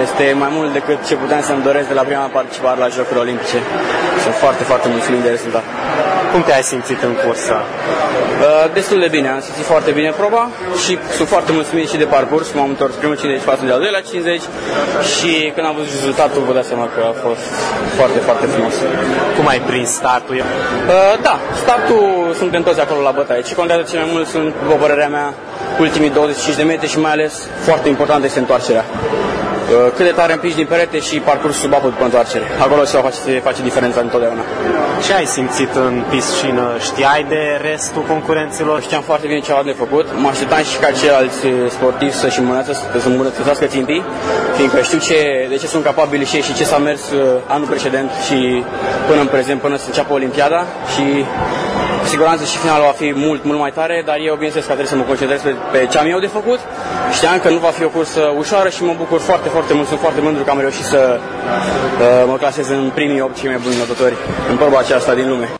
Este mai mult decât ce puteam să-mi doresc de la prima participare la Jocurile Olimpice. Sunt foarte, foarte mulțumit de rezultat. Cum te-ai simțit în cursă? Destul de bine, am simțit foarte bine proba și sunt foarte mulțumit și de parcurs. M-am întors primul 50 față de al doilea 50 și când am văzut rezultatul vă dați seama că a fost foarte, foarte frumos. Cum ai prins startul? Da, startul suntem toți acolo la bătaie. Ce contează cel mai mult sunt, după părerea mea, ultimii 25 de metri și mai ales foarte important este întoarcerea. Cât de tare împingi din perete și parcursul sub apă după întoarcere. Acolo se face diferența întotdeauna. Ce ai simțit în piscină? Știai de restul concurenților? Știam foarte bine ce au de făcut. Mă așteptam și ca ceilalți sportivi să-și îmbunătățească țintii, fiindcă știu de ce sunt capabili și ei și ce s-a mers anul precedent și până în prezent, până să înceapă Olimpiada și cu siguranță și finalul va fi mult, mult mai tare, dar eu bineînțeles că trebuie să mă concentrez pe ce am eu de făcut. Știam că nu va fi o cursă ușoară și mă bucur foarte, foarte mult, sunt foarte mândru că am reușit să mă clasez în primii 8 cei mai buni notători în proba aceasta din lume.